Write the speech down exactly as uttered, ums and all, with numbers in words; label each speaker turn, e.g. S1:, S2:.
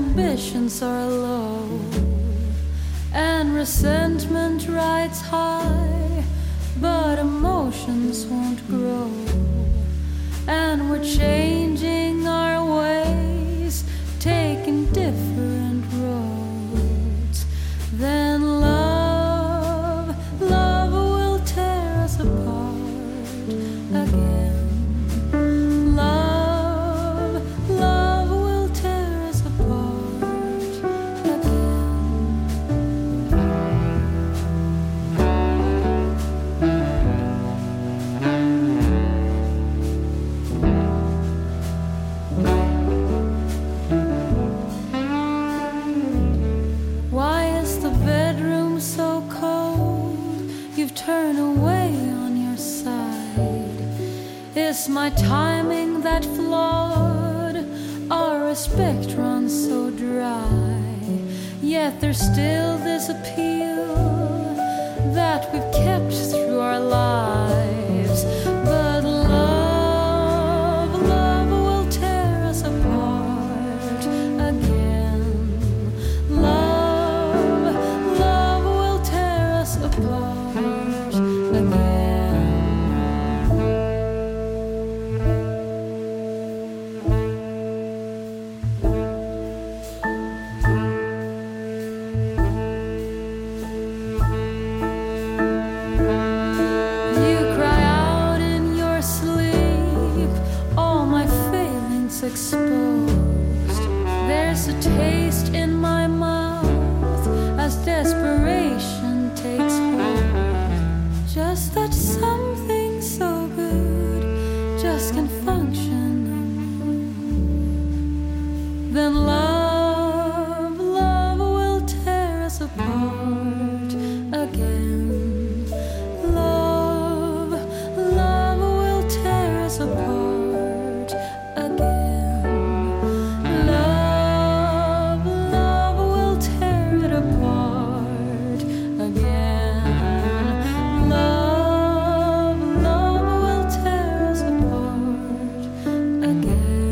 S1: ambitions are low and resentment rides high, but emotions won't grow, and we're changing our ways, taking different roads. Then love, love will tear us apart again. Love, love will tear us apart again. Why is the bedroom so cold? You've turned away on your side. Is my timing that flawed? Our respect runs so dry. Yet there's still this appeal that we've kept through our lives. But love, love will tear us apart again. Love, love will tear us apart again. You cry out in your sleep, all my failings exposed. There's a taste in my mouth as desperation takes hold. Just that something so good just can function no more. Then love, love will tear us apart again. Love, love will tear us apart again. Love, love will tear it apart again. Love, love will tear us apart again.